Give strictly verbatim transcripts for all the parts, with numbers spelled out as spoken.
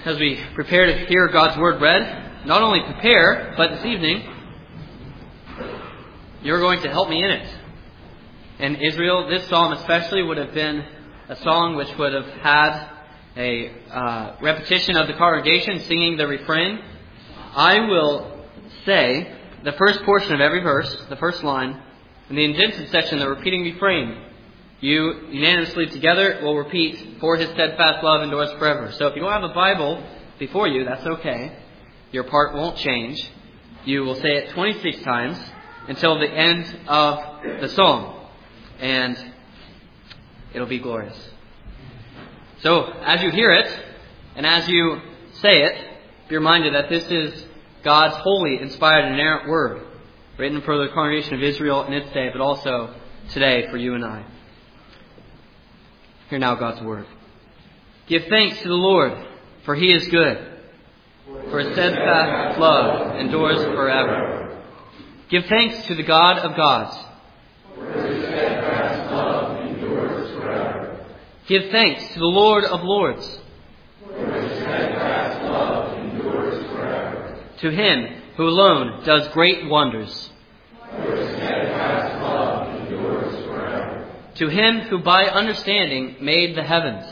as we prepare to hear God's Word read, not only prepare, but this evening, you're going to help me in it. In Israel, this psalm especially would have been a song which would have had a uh, repetition of the congregation singing the refrain. I will say the first portion of every verse, the first line, in the indented section, the repeating refrain. You unanimously together will repeat, "For His steadfast love endures forever." So if you don't have a Bible before you, that's okay. Your part won't change. You will say it twenty-six times until the end of the song. And it'll be glorious. So as you hear it, and as you say it, be reminded that this is God's holy, inspired, and inerrant word, written for the congregation of Israel in its day, but also today for you and I. Hear now God's word. Give thanks to the Lord, for He is good, for His steadfast love endures forever. Give thanks to the God of gods, for His steadfast love endures forever. Give thanks to the Lord of lords, for His steadfast love endures forever. To Him who alone does great wonders, for His steadfast love endures forever. To Him who by understanding made the heavens,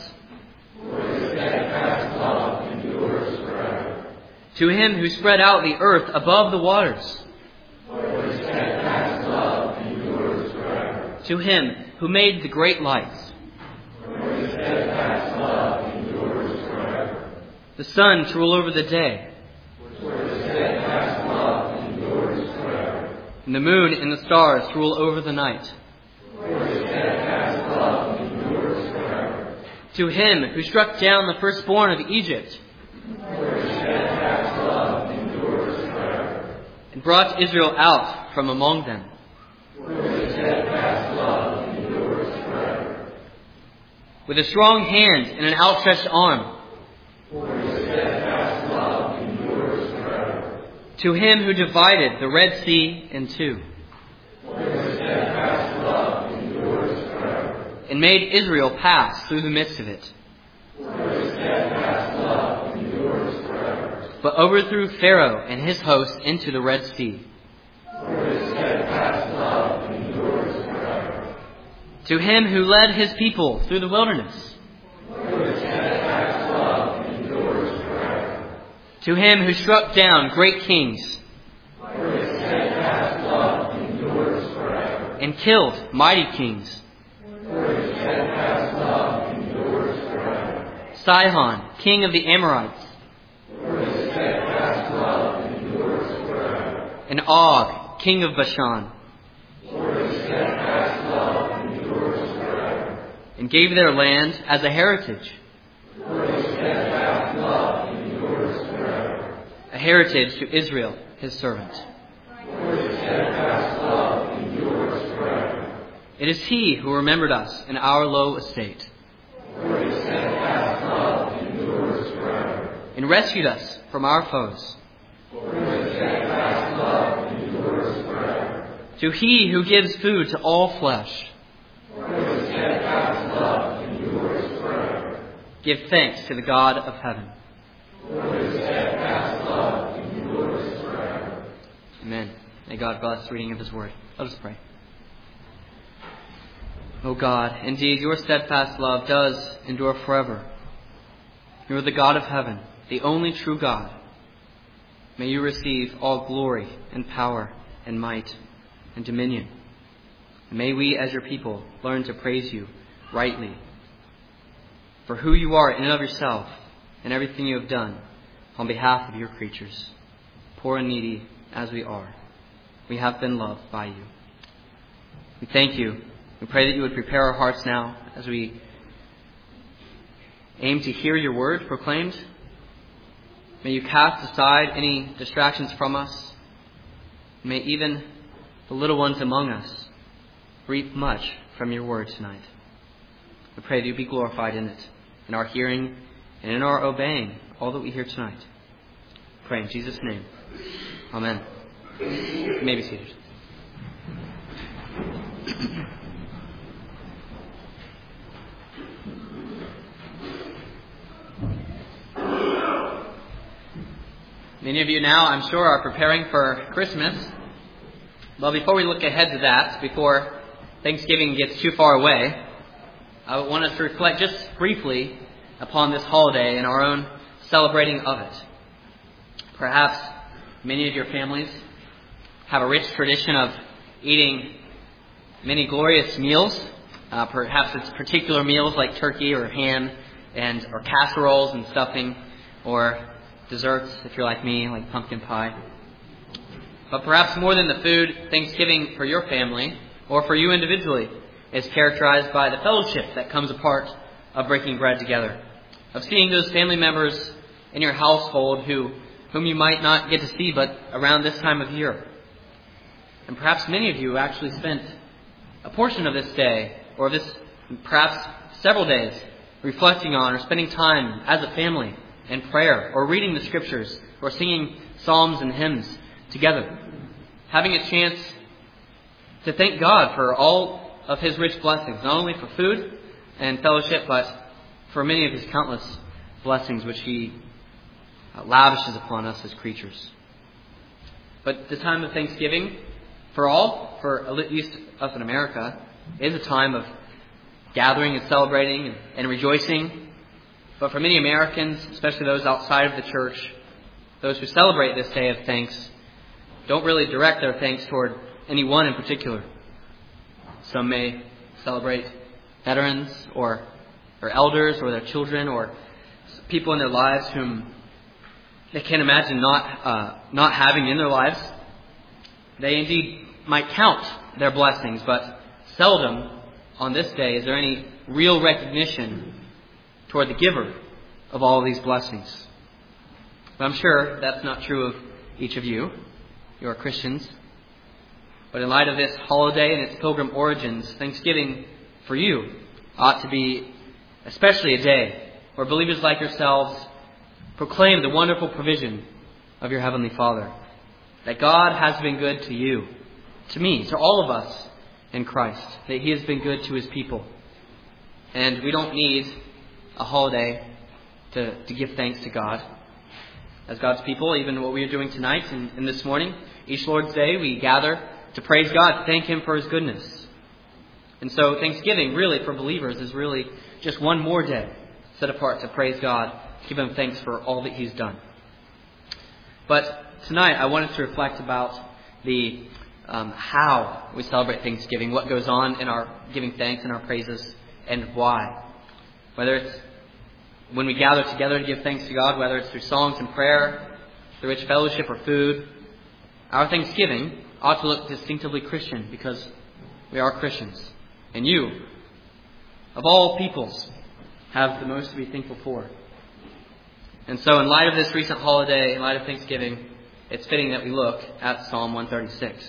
for His steadfast love endures forever. To Him who spread out the earth above the waters, for His steadfast love endures forever. To Him who made the great lights, for His steadfast love endures forever. The sun to rule over the day, for His steadfast love endures forever. And the moon and the stars to rule over the night, for His steadfast love endures forever. To Him who struck down the firstborn of Egypt, for His steadfast love endures forever. And brought Israel out from among them, for His steadfast love endures forever. With a strong hand and an outstretched arm, for His steadfast love endures forever. To Him who divided the Red Sea in two, for His steadfast love endures forever. And made Israel pass through the midst of it, for His steadfast love endures forever. But overthrew Pharaoh and his host into the Red Sea, for His steadfast love endures forever. To Him who led His people through the wilderness, for His steadfast love endures forever. To Him who struck down great kings, for His steadfast love endures forever. And killed mighty kings, for His steadfast love endures forever. Sihon, king of the Amorites, for His steadfast love endures forever. And Og, king of Bashan, for His steadfast love endures forever. And gave their land as a heritage, for His steadfast love endures forever. A heritage to Israel, His servant, for His steadfast love endures forever. It is He who remembered us in our low estate, for His steadfast love endures forever. And rescued us from our foes, for His steadfast love endures forever. To He who gives food to all flesh, for His steadfast love endures forever. Give thanks to the God of heaven, for His steadfast love endures forever. Amen. May God bless the reading of His word. Let us pray. O God, indeed your steadfast love does endure forever. You are the God of heaven, the only true God. May you receive all glory and power and might and dominion. And may we as your people learn to praise you rightly for who you are in and of yourself and everything you have done on behalf of your creatures, poor and needy as we are. We have been loved by you. We thank you. We pray that you would prepare our hearts now as we aim to hear your word proclaimed. May you cast aside any distractions from us. May even the little ones among us reap much from your word tonight. We pray that you be glorified in it, in our hearing and in our obeying all that we hear tonight. We pray in Jesus' name. Amen. You may be seated. Many of you now, I'm sure, are preparing for Christmas. Well, before we look ahead to that, before Thanksgiving gets too far away, I want us to reflect just briefly upon this holiday and our own celebrating of it. Perhaps many of your families have a rich tradition of eating many glorious meals. Uh, perhaps it's particular meals like turkey or ham and or casseroles and stuffing, or desserts, if you're like me, like pumpkin pie. But perhaps more than the food, Thanksgiving for your family or for you individually is characterized by the fellowship that comes a part of breaking bread together, of seeing those family members in your household who whom you might not get to see but around this time of year. And perhaps many of you actually spent a portion of this day, or this perhaps several days, reflecting on or spending time as a family in prayer, or reading the scriptures, or singing psalms and hymns together, having a chance to thank God for all of His rich blessings, not only for food and fellowship, but for many of His countless blessings which He lavishes upon us as creatures. But the time of Thanksgiving, for all, for at least us in America, is a time of gathering and celebrating and, and rejoicing. But for many Americans, especially those outside of the church, those who celebrate this day of thanks, don't really direct their thanks toward anyone in particular. Some may celebrate veterans or, or elders or their children or people in their lives whom they can't imagine not uh, not having in their lives. They indeed might count their blessings, but seldom on this day is there any real recognition toward the giver of all of these blessings. But I'm sure that's not true of each of you. You are Christians. But in light of this holiday and its pilgrim origins, Thanksgiving for you ought to be especially a day where believers like yourselves proclaim the wonderful provision of your Heavenly Father. That God has been good to you, to me, to all of us in Christ. That He has been good to His people. And we don't need a holiday to, to give thanks to God. As God's people, even what we are doing tonight and, and this morning, each Lord's Day, we gather to praise God, to thank Him for His goodness. And so Thanksgiving, really, for believers, is really just one more day set apart to praise God, give Him thanks for all that He's done. But tonight, I wanted to reflect about the um, how we celebrate Thanksgiving, what goes on in our giving thanks and our praises, and why. Whether it's when we gather together to give thanks to God, whether it's through songs and prayer, through rich fellowship or food, our Thanksgiving ought to look distinctively Christian because we are Christians. And you, of all peoples, have the most to be thankful for. And so in light of this recent holiday, in light of Thanksgiving, it's fitting that we look at Psalm one thirty-six.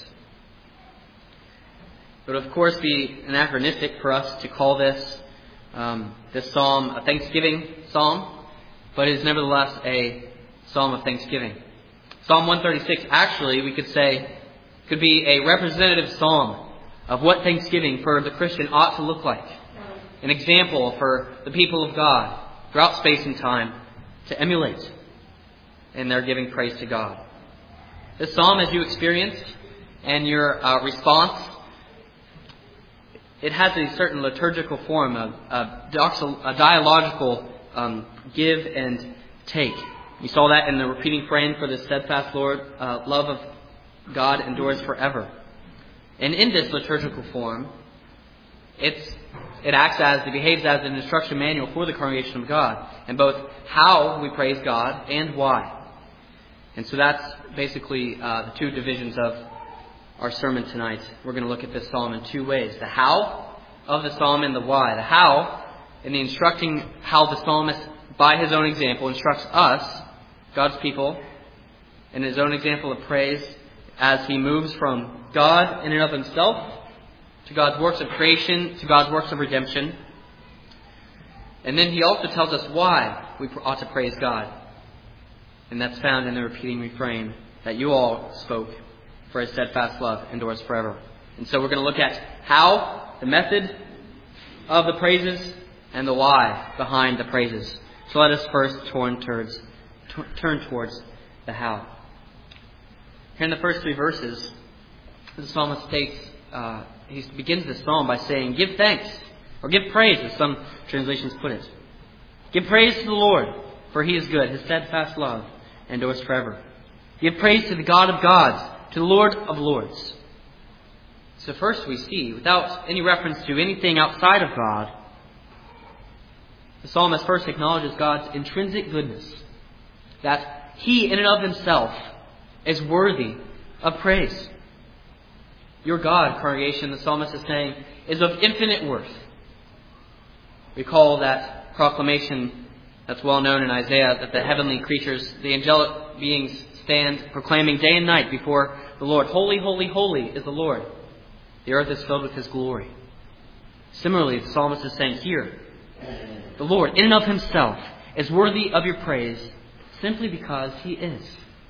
It would, of course, be anachronistic for us to call this um, this psalm a Thanksgiving psalm, but it is nevertheless a psalm of thanksgiving. Psalm one thirty-six, actually, we could say, could be a representative psalm of what Thanksgiving for the Christian ought to look like. An example for the people of God throughout space and time to emulate in their giving praise to God. This psalm, as you experienced and your uh, response, it has a certain liturgical form, a, a, doxal, a dialogical um, give and take. You saw that in the repeating frame for the steadfast Lord, uh, love of God endures forever. And in this liturgical form, it's it acts as, it behaves as an instruction manual for the congregation of God, and both how we praise God and why. And so that's basically uh, the two divisions of our sermon tonight. We're going to look at this psalm in two ways. The how of the psalm and the why. The how, in the instructing how the psalmist, by his own example, instructs us, God's people, in his own example of praise, as he moves from God in and of himself to God's works of creation, to God's works of redemption. And then he also tells us why we ought to praise God. And that's found in the repeating refrain that you all spoke, for His steadfast love endures forever. And so we're going to look at how, the method of the praises, and the why behind the praises. So let us first turn towards, t- turn towards the how. Here in the first three verses, the psalmist states, uh, he begins the psalm by saying, give thanks, or give praise, as some translations put it. Give praise to the Lord, for He is good. His steadfast love endures forever. Give praise to the God of gods, to the Lord of lords. So first we see, without any reference to anything outside of God, the psalmist first acknowledges God's intrinsic goodness, that He in and of Himself is worthy of praise. Your God, congregation, the psalmist is saying, is of infinite worth. Recall that proclamation that's well known in Isaiah, that the heavenly creatures, the angelic beings, stand proclaiming day and night before the Lord, holy, holy, holy is the Lord. The earth is filled with His glory. Similarly, the psalmist is saying here, the Lord, in and of Himself, is worthy of your praise simply because He is.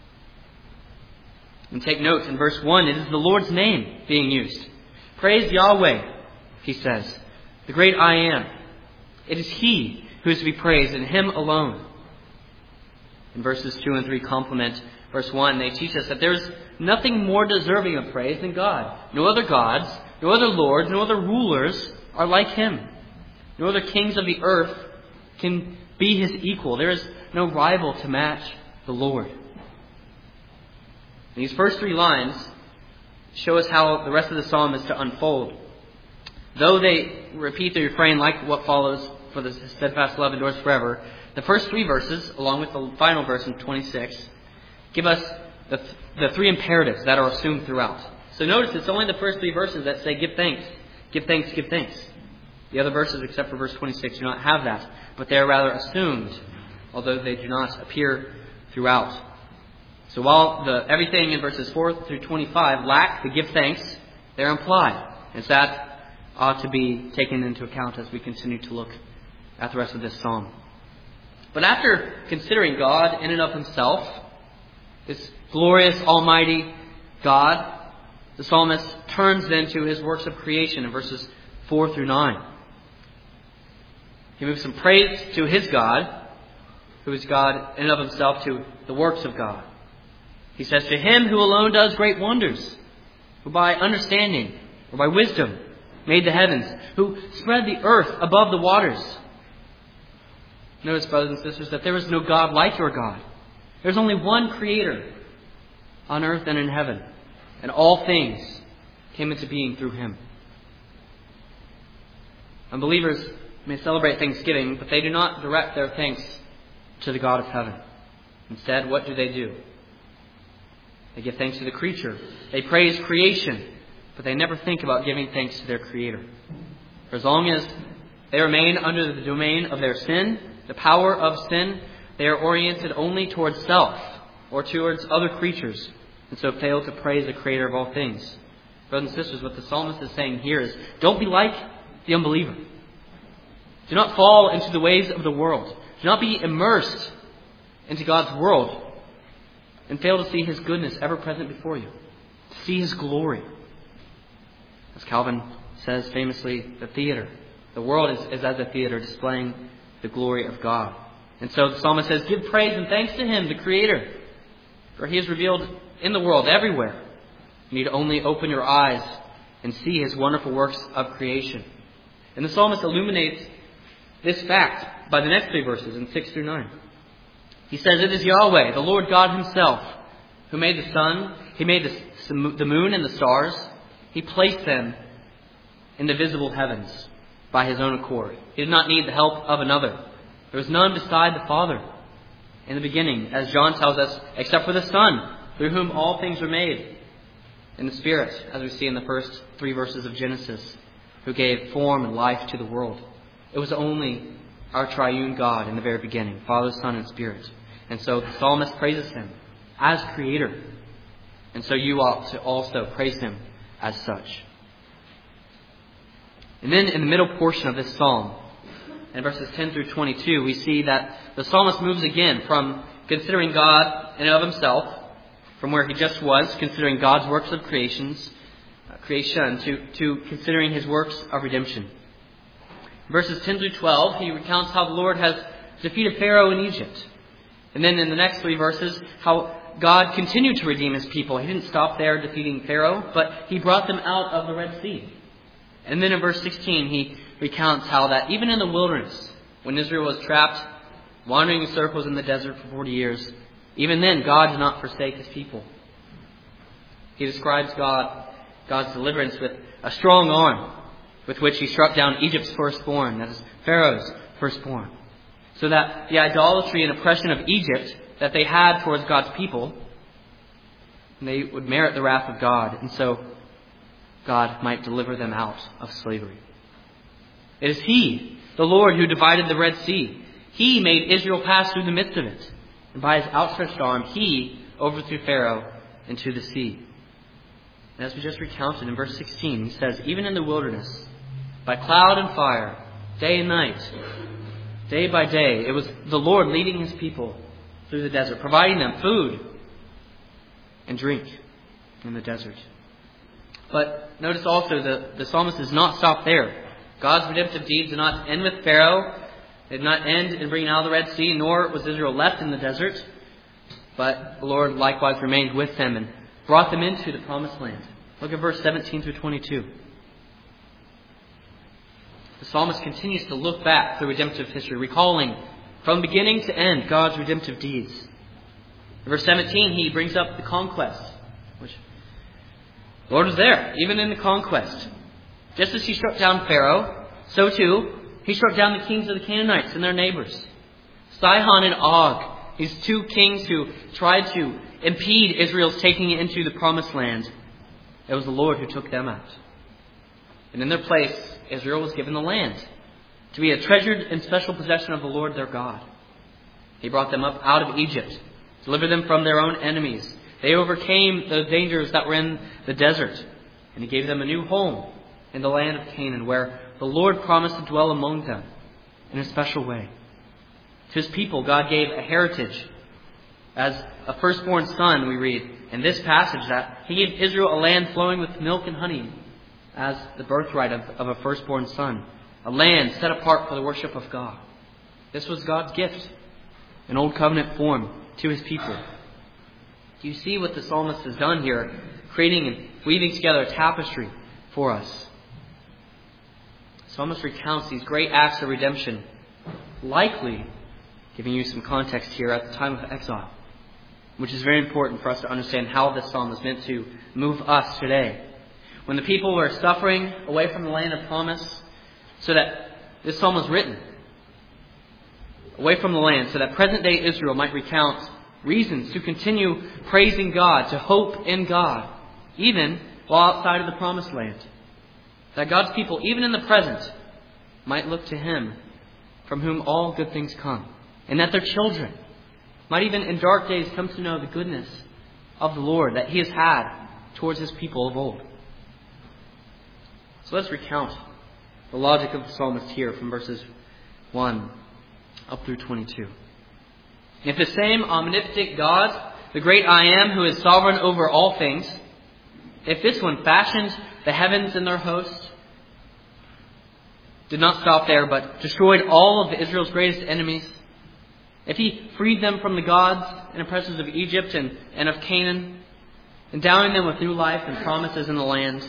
And take note, in verse one, it is the Lord's name being used. Praise Yahweh, he says, the great I am. It is He who is to be praised, and Him alone. In verses two and three complement verse one. They teach us that there is nothing more deserving of praise than God. No other gods, no other lords, no other rulers are like Him. No other kings of the earth can be His equal. There is no rival to match the Lord. These first three lines show us how the rest of the psalm is to unfold. Though they repeat the refrain like what follows, for the steadfast love endures forever, the first three verses, along with the final verse in twenty-six, give us the, th- the three imperatives that are assumed throughout. So notice it's only the first three verses that say give thanks, give thanks, give thanks. The other verses, except for verse twenty-six, do not have that, but they are rather assumed, although they do not appear throughout. So while the everything in verses four through twenty-five lack the give thanks, they're implied. And so that ought to be taken into account as we continue to look at the rest of this psalm. But after considering God in and of Himself, this glorious, almighty God, the psalmist turns then to His works of creation in verses four through nine. He moves from praise to His God, who is God in and of Himself, to the works of God. He says, to Him who alone does great wonders, who by understanding or by wisdom made the heavens, who spread the earth above the waters. Notice, brothers and sisters, that there is no God like your God. There's only one Creator on earth and in heaven, and all things came into being through Him. Unbelievers may celebrate Thanksgiving, but they do not direct their thanks to the God of heaven. Instead, what do they do? They give thanks to the creature. They praise creation, but they never think about giving thanks to their Creator. For as long as they remain under the domain of their sin, the power of sin, they are oriented only towards self or towards other creatures, and so fail to praise the Creator of all things. Brothers and sisters, what the psalmist is saying here is, don't be like the unbeliever. Do not fall into the ways of the world. Do not be immersed into God's world and fail to see His goodness ever present before you. To see His glory. As Calvin says famously, the theater. The world is, is as a theater displaying the glory of God. And so the psalmist says, give praise and thanks to Him, the Creator. For He is revealed in the world everywhere. You need to only open your eyes and see His wonderful works of creation. And the psalmist illuminates this fact by the next three verses in six through nine. He says, it is Yahweh, the Lord God Himself, who made the sun. He made the, the moon and the stars. He placed them in the visible heavens by His own accord. He did not need the help of another. There was none beside the Father in the beginning, as John tells us, except for the Son, through whom all things were made. And the Spirit, as we see in the first three verses of Genesis, who gave form and life to the world. It was only our triune God in the very beginning, Father, Son, and Spirit. And so the psalmist praises Him as Creator. And so you ought to also praise Him as such. And then in the middle portion of this psalm, in verses ten through twenty-two, we see that the psalmist moves again from considering God in and of Himself, from where he just was, considering God's works of creations, uh, creation, to, to considering His works of redemption. In verses ten through twelve, he recounts how the Lord has defeated Pharaoh in Egypt, And then in the next three verses, how God continued to redeem his people. He didn't stop there defeating Pharaoh, but he brought them out of the Red Sea. And then in verse sixteen, he recounts how that even in the wilderness, when Israel was trapped, wandering in circles in the desert for forty years, even then God did not forsake his people. He describes God, God's deliverance with a strong arm with which he struck down Egypt's firstborn, that is Pharaoh's firstborn. So that the idolatry and oppression of Egypt that they had towards God's people, they would merit the wrath of God, and so God might deliver them out of slavery. It is He, the Lord, who divided the Red Sea. He made Israel pass through the midst of it. And by his outstretched arm, He overthrew Pharaoh into the sea. And as we just recounted in verse sixteen, he says, even in the wilderness, by cloud and fire, day and night, day by day, it was the Lord leading his people through the desert, providing them food and drink in the desert. But notice also that the psalmist does not stop there. God's redemptive deeds did not end with Pharaoh. They did not end in bringing out of the Red Sea, nor was Israel left in the desert. But the Lord likewise remained with them and brought them into the promised land. Look at verse seventeen through twenty-two. The psalmist continues to look back through redemptive history, recalling from beginning to end God's redemptive deeds. In verse seventeen, he brings up the conquest, which the Lord was there, even in the conquest. Just as he struck down Pharaoh, so too he struck down the kings of the Canaanites and their neighbors. Sihon and Og, these two kings who tried to impede Israel's taking it into the promised land. It was the Lord who took them out. And in their place, Israel was given the land to be a treasured and special possession of the Lord their God. He brought them up out of Egypt, delivered them from their own enemies. They overcame the dangers that were in the desert, and He gave them a new home in the land of Canaan, where the Lord promised to dwell among them in a special way. To His people, God gave a heritage. As a firstborn son, we read in this passage that He gave Israel a land flowing with milk and honey as the birthright of, of a firstborn son. A land set apart for the worship of God. This was God's gift in Old Covenant form to His people. Do you see what the psalmist has done here? Creating and weaving together a tapestry for us. The psalmist recounts these great acts of redemption, likely giving you some context here at the time of exile, which is very important for us to understand how this psalm is meant to move us today. When the people were suffering away from the land of promise, so that this psalm was written away from the land, so that present-day Israel might recount reasons to continue praising God, to hope in God, even while outside of the promised land. That God's people, even in the present, might look to Him, from whom all good things come. And that their children might even in dark days come to know the goodness of the Lord that He has had towards His people of old. So let's recount the logic of the psalmist here from verses one up through twenty-two. If the same omnipotent God, the great I Am, who is sovereign over all things, if this one fashioned the heavens and their host, did not stop there, but destroyed all of Israel's greatest enemies, if He freed them from the gods and oppressors of Egypt and, and of Canaan, endowing them with new life and promises in the land,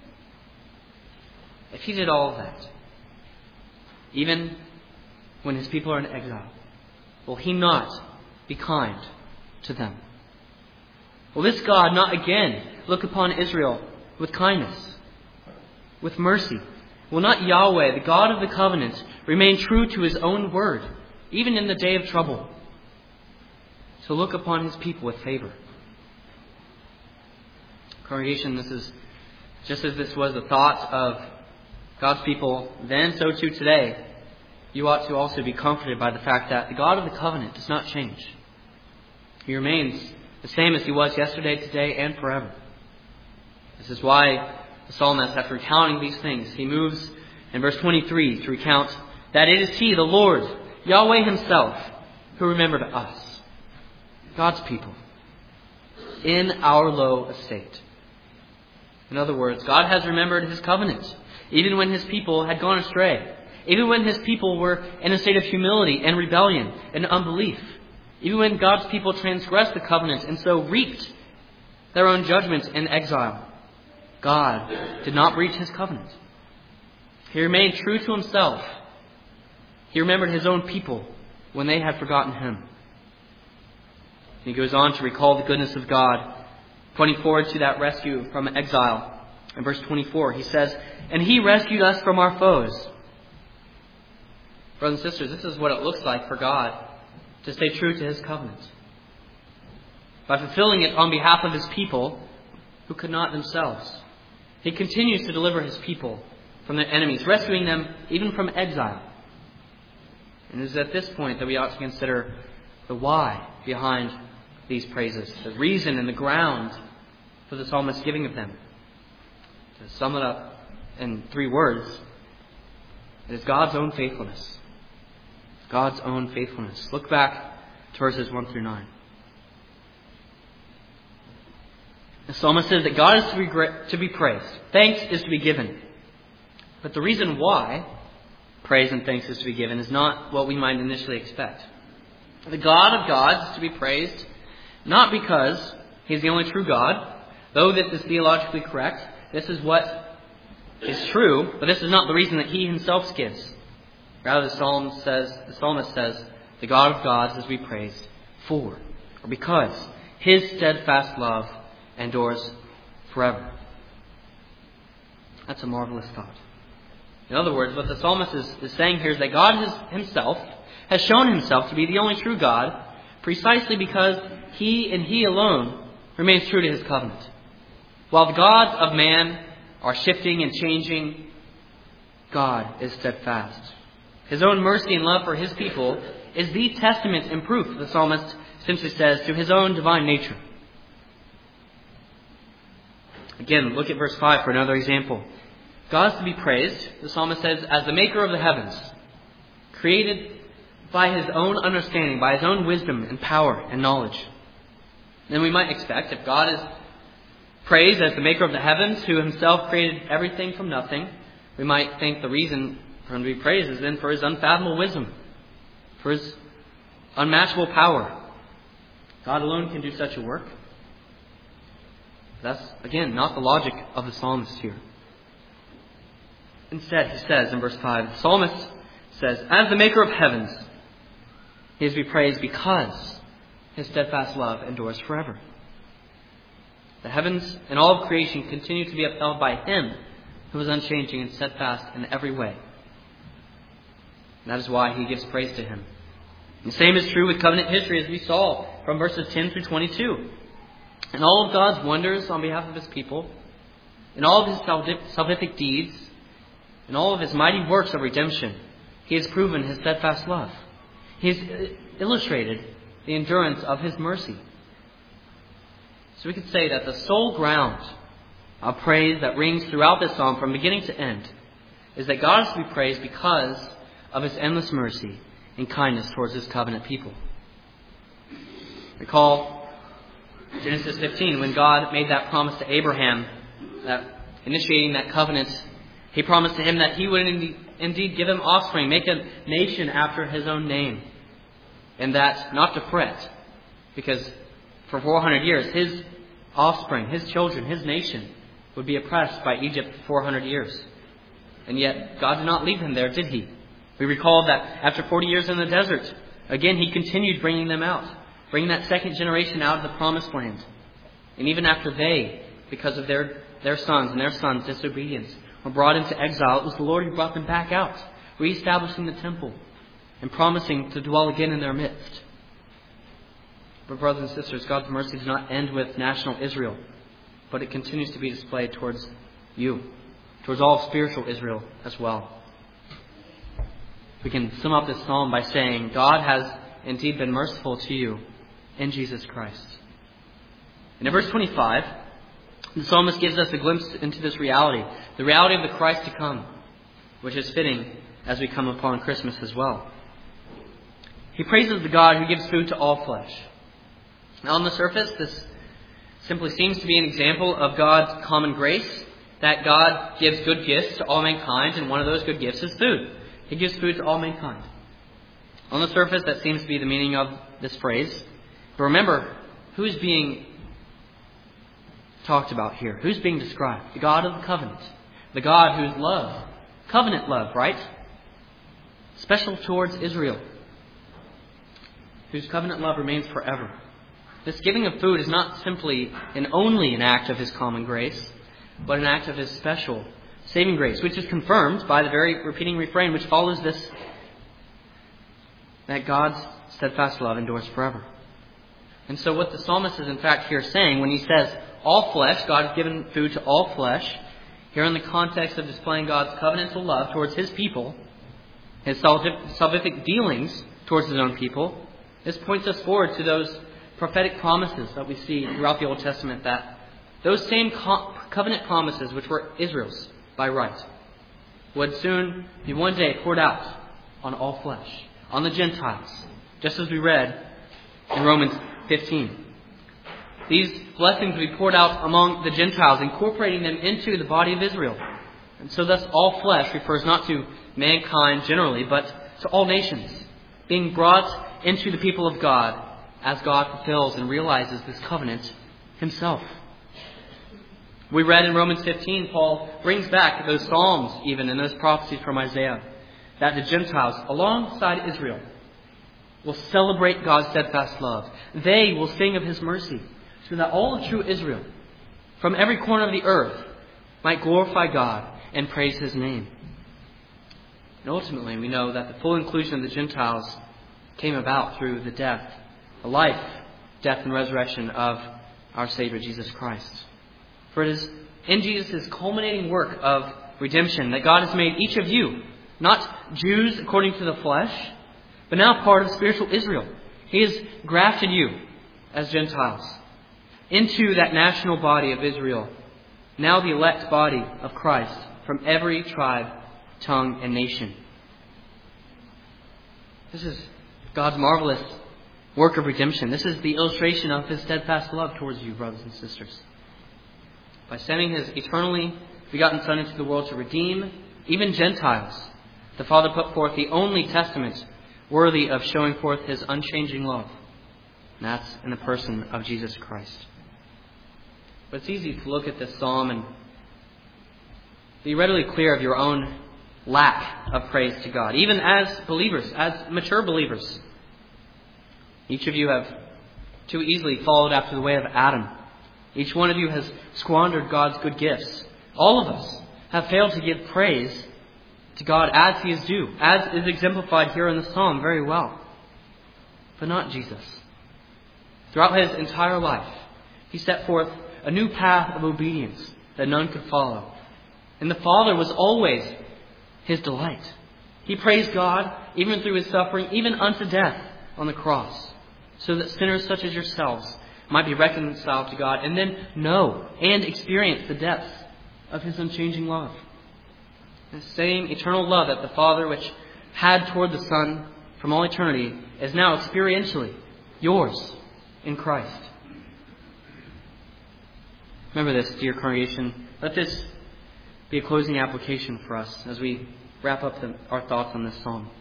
if He did all of that, even when His people are in exile, will He not be kind to them? Will this God not again look upon Israel with kindness, with mercy? Will not Yahweh, the God of the covenant, remain true to His own word, even in the day of trouble, to look upon His people with favor? Congregation, this is just as this was the thought of God's people then, so too today. You ought to also be comforted by the fact that the God of the covenant does not change. He remains the same as He was yesterday, today, and forever. This is why the psalmist, after recounting these things, he moves in verse twenty-three to recount that it is He, the Lord, Yahweh Himself, who remembered us, God's people, in our low estate. In other words, God has remembered His covenant, even when His people had gone astray, even when His people were in a state of humility and rebellion and unbelief. Even when God's people transgressed the covenant and so reaped their own judgment in exile, God did not breach his covenant. He remained true to himself. He remembered his own people when they had forgotten him. He goes on to recall the goodness of God, pointing forward to that rescue from exile. In verse twenty-four, he says, "And he rescued us from our foes." Brothers and sisters, this is what it looks like for God to stay true to his covenant, by fulfilling it on behalf of his people who could not themselves. He continues to deliver his people from their enemies, rescuing them even from exile. And it is at this point that we ought to consider the why behind these praises, the reason and the ground for the psalmist's giving of them. To sum it up in three words, it is God's own faithfulness. God's own faithfulness. Look back to verses one through nine. The psalmist says that God is to be, to be praised. Thanks is to be given. But the reason why praise and thanks is to be given is not what we might initially expect. The God of gods is to be praised not because He's the only true God, though this is theologically correct. This is what is true, but this is not the reason that He Himself gives. Rather, the psalm says, the psalmist says, the God of gods is to be praised for, or because His steadfast love endures forever. That's a marvelous thought. In other words, what the psalmist is, is saying here is that God has, himself has shown himself to be the only true God precisely because He and He alone remains true to His covenant. While the gods of man are shifting and changing, God is steadfast. His own mercy and love for His people is the testament and proof, the psalmist simply says, to His own divine nature. Again, look at verse five for another example. God is to be praised, the psalmist says, as the maker of the heavens, created by His own understanding, by His own wisdom and power and knowledge. Then we might expect, if God is praised as the maker of the heavens, who Himself created everything from nothing, we might think the reason for Him to be praised is then for His unfathomable wisdom, for His unmatchable power. God alone can do such a work. That's, again, not the logic of the psalmist here. Instead, he says in verse five, the psalmist says, as the maker of heavens, He is to be praised because His steadfast love endures forever. The heavens and all of creation continue to be upheld by Him who is unchanging and steadfast in every way. And that is why He gives praise to Him. The same is true with covenant history, as we saw from verses ten through twenty-two. In all of God's wonders on behalf of His people, in all of His salvific deeds, in all of His mighty works of redemption, He has proven His steadfast love. He has illustrated the endurance of His mercy. So we could say that the sole ground of praise that rings throughout this psalm from beginning to end is that God is to be praised because of His endless mercy and kindness towards His covenant people. Recall Genesis fifteen, when God made that promise to Abraham, that initiating that covenant, He promised to him that He would indeed give him offspring, make a nation after His own name, and that not to fret, because for four hundred years His offspring, His children, His nation would be oppressed by Egypt for four hundred years. And yet God did not leave them there, did He? We recall that after forty years in the desert, again He continued bringing them out, bringing that second generation out of the promised land. And even after they, because of their, their sons and their sons' disobedience, were brought into exile, it was the Lord who brought them back out, reestablishing the temple and promising to dwell again in their midst. But brothers and sisters, God's mercy does not end with national Israel, but it continues to be displayed towards you, towards all of spiritual Israel as well. We can sum up this psalm by saying, God has indeed been merciful to you in Jesus Christ. And in verse twenty-five, the psalmist gives us a glimpse into this reality, the reality of the Christ to come, which is fitting as we come upon Christmas as well. He praises the God who gives food to all flesh. Now, on the surface, this simply seems to be an example of God's common grace, that God gives good gifts to all mankind, and one of those good gifts is food. He gives food to all mankind. On the surface, that seems to be the meaning of this phrase. But remember, who's being talked about here? Who's being described? The God of the covenant. The God who's love. Covenant love, right? Special towards Israel. Whose covenant love remains forever. This giving of food is not simply and only an act of His common grace, but an act of His special saving grace, which is confirmed by the very repeating refrain which follows this, that God's steadfast love endures forever. And so what the psalmist is in fact here saying when he says, all flesh, God has given food to all flesh, here in the context of displaying God's covenantal love towards His people, His salvific dealings towards His own people, this points us forward to those prophetic promises that we see throughout the Old Testament, that those same co- covenant promises, which were Israel's by right, would soon be one day poured out on all flesh, on the Gentiles, just as we read in Romans fifteen. These blessings will be poured out among the Gentiles, incorporating them into the body of Israel. And so thus all flesh refers not to mankind generally, but to all nations, being brought into the people of God as God fulfills and realizes this covenant Himself. We read in Romans fifteen, Paul brings back those Psalms even and those prophecies from Isaiah, that the Gentiles, alongside Israel, will celebrate God's steadfast love. They will sing of His mercy, so that all of true Israel, from every corner of the earth, might glorify God and praise His name. And ultimately, we know that the full inclusion of the Gentiles came about through the death, the life, death, and resurrection of our Savior, Jesus Christ. For it is in Jesus' culminating work of redemption that God has made each of you, not Jews according to the flesh, but now part of spiritual Israel. He has grafted you as Gentiles into that national body of Israel, now the elect body of Christ from every tribe, tongue, and nation. This is God's marvelous work of redemption. This is the illustration of His steadfast love towards you, brothers and sisters. By sending His eternally begotten Son into the world to redeem even Gentiles, the Father put forth the only testament worthy of showing forth His unchanging love. And that's in the person of Jesus Christ. But it's easy to look at this psalm and be readily clear of your own lack of praise to God, even as believers, as mature believers. Each of you have too easily followed after the way of Adam. Each one of you has squandered God's good gifts. All of us have failed to give praise to God as He is due, as is exemplified here in the psalm very well. But not Jesus. Throughout His entire life, He set forth a new path of obedience that none could follow. And the Father was always His delight. He praised God even through His suffering, even unto death on the cross, so that sinners such as yourselves might be reconciled to God and then know and experience the depths of His unchanging love. The same eternal love that the Father which had toward the Son from all eternity is now experientially yours in Christ. Remember this, dear congregation. Let this be a closing application for us as we wrap up the, our thoughts on this psalm.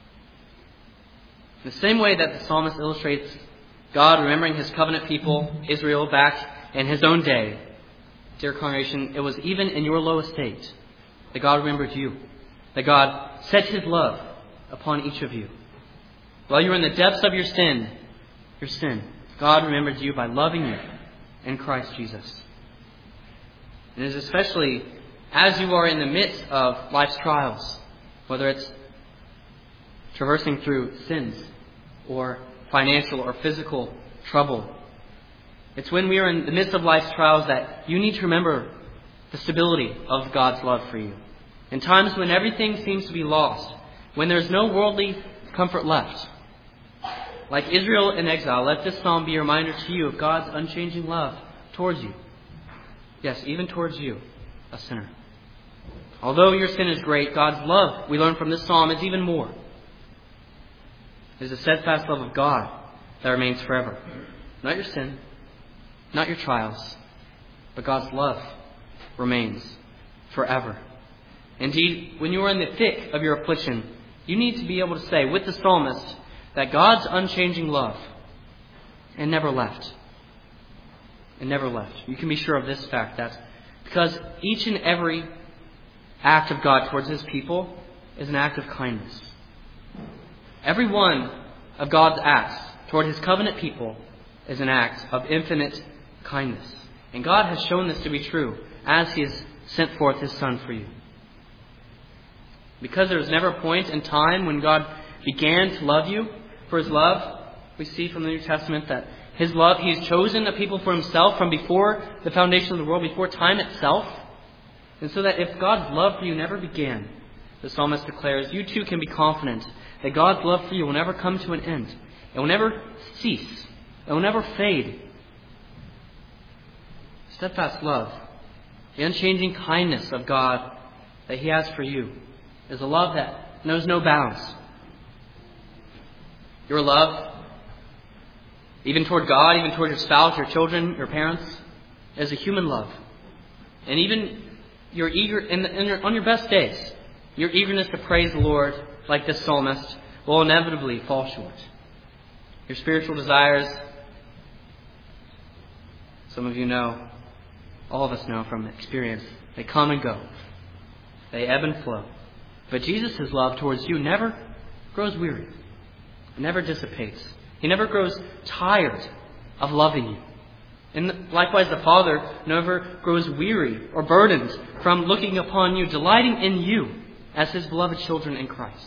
In the same way that the psalmist illustrates God remembering His covenant people, Israel, back in His own day, dear congregation, it was even in your low estate that God remembered you, that God set His love upon each of you. While you were in the depths of your sin, your sin, God remembered you by loving you in Christ Jesus. And it is especially as you are in the midst of life's trials, whether it's traversing through sins or financial or physical trouble, it's when we are in the midst of life's trials that you need to remember the stability of God's love for you. In times when everything seems to be lost, when there's no worldly comfort left, like Israel in exile, let this psalm be a reminder to you of God's unchanging love towards you. Yes, even towards you, a sinner. Although your sin is great, God's love, we learn from this psalm, is even more. It is the steadfast love of God that remains forever. Not your sin, not your trials, but God's love remains forever. Indeed, when you are in the thick of your affliction, you need to be able to say with the psalmist that God's unchanging love, it never left. It never left. You can be sure of this fact, that because each and every act of God towards His people is an act of kindness. Every one of God's acts toward His covenant people is an act of infinite kindness. And God has shown this to be true as He has sent forth His Son for you. Because there was never a point in time when God began to love you for His love, we see from the New Testament that His love, He's chosen a people for Himself from before the foundation of the world, before time itself. And so that if God's love for you never began, the psalmist declares, you too can be confident that God's love for you will never come to an end. It will never cease. It will never fade. Steadfast love, the unchanging kindness of God that He has for you, is a love that knows no bounds. Your love, even toward God, even toward your spouse, your children, your parents, is a human love. And even your eager, in the, in your, on your best days, your eagerness to praise the Lord, like this psalmist, will inevitably fall short. Your spiritual desires, some of you know, all of us know from experience, they come and go. They ebb and flow. But Jesus' love towards you never grows weary. It never dissipates. He never grows tired of loving you. And likewise, the Father never grows weary or burdened from looking upon you, delighting in you as His beloved children in Christ.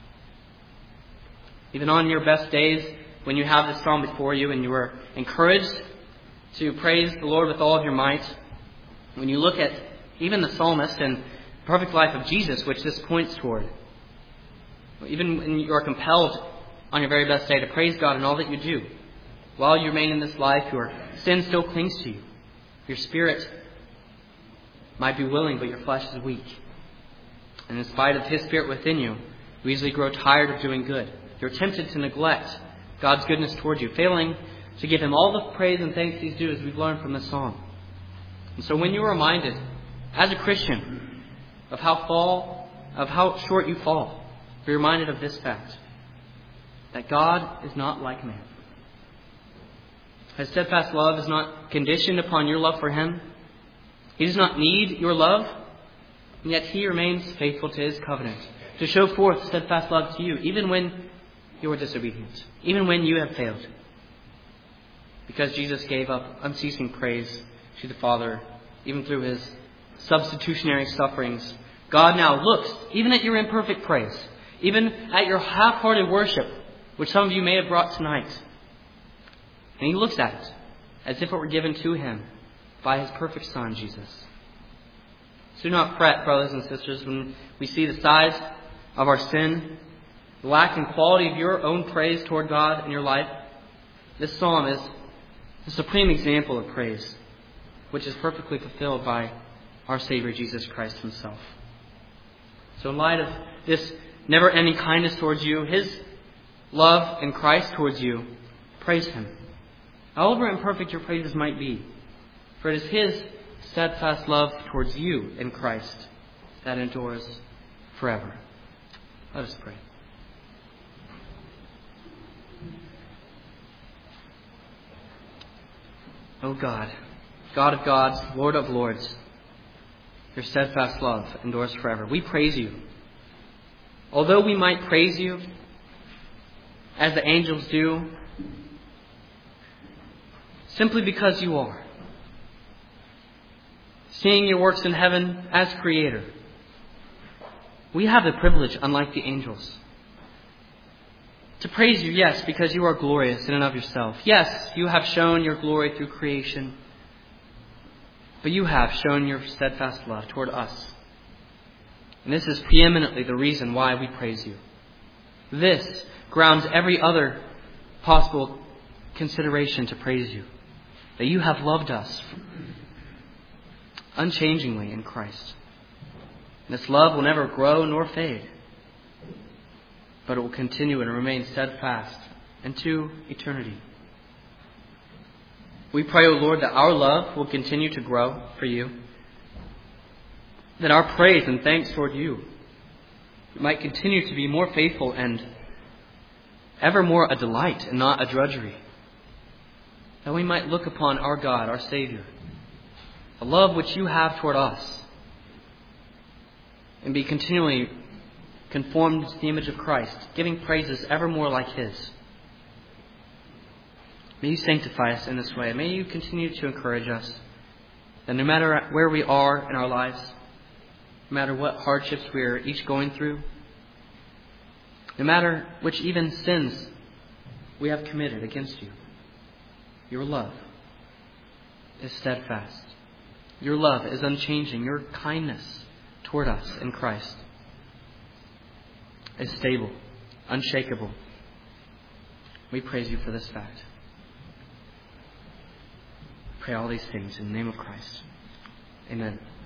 Even on your best days, when you have this psalm before you and you are encouraged to praise the Lord with all of your might, when you look at even the psalmist and the perfect life of Jesus, which this points toward, even when you are compelled on your very best day to praise God in all that you do, while you remain in this life, your sin still clings to you. Your spirit might be willing, but your flesh is weak. And in spite of His Spirit within you, you easily grow tired of doing good. You're tempted to neglect God's goodness toward you, failing to give Him all the praise and thanks He's due, as we've learned from this psalm. And so when you are reminded, as a Christian, of how fall, of how short you fall, be reminded of this fact, that God is not like man. His steadfast love is not conditioned upon your love for Him. He does not need your love, and yet He remains faithful to His covenant to show forth steadfast love to you, even when you are disobedient, even when you have failed. Because Jesus gave up unceasing praise to the Father, even through His substitutionary sufferings, God now looks even at your imperfect praise, even at your half-hearted worship, which some of you may have brought tonight. And He looks at it as if it were given to Him by His perfect Son, Jesus. So do not fret, brothers and sisters, when we see the size of our sin, the lack in quality of your own praise toward God in your life. This psalm is the supreme example of praise, which is perfectly fulfilled by our Savior Jesus Christ Himself. So in light of this never-ending kindness towards you, His love in Christ towards you, praise Him. However imperfect your praises might be, for it is His steadfast love towards you in Christ that endures forever. Let us pray. O God, God of gods, Lord of lords, your steadfast love endures forever. We praise you. Although we might praise you as the angels do, simply because you are, seeing your works in heaven as Creator, we have the privilege, unlike the angels, to praise you, yes, because you are glorious in and of yourself. Yes, you have shown your glory through creation, but you have shown your steadfast love toward us. And this is preeminently the reason why we praise you. This grounds every other possible consideration to praise you, that you have loved us unchangingly in Christ. And this love will never grow nor fade, but it will continue and remain steadfast into eternity. We pray, O Lord, that our love will continue to grow for you, that our praise and thanks toward you might continue to be more faithful and evermore a delight and not a drudgery. That we might look upon our God, our Savior, the love which you have toward us, and be continually conformed to the image of Christ, giving praises evermore like His. May you sanctify us in this way. May you continue to encourage us that no matter where we are in our lives, no matter what hardships we are each going through, no matter which even sins we have committed against you, your love is steadfast. Your love is unchanging. Your kindness toward us in Christ is stable, unshakable. We praise you for this fact. Pray all these things in the name of Christ. Amen.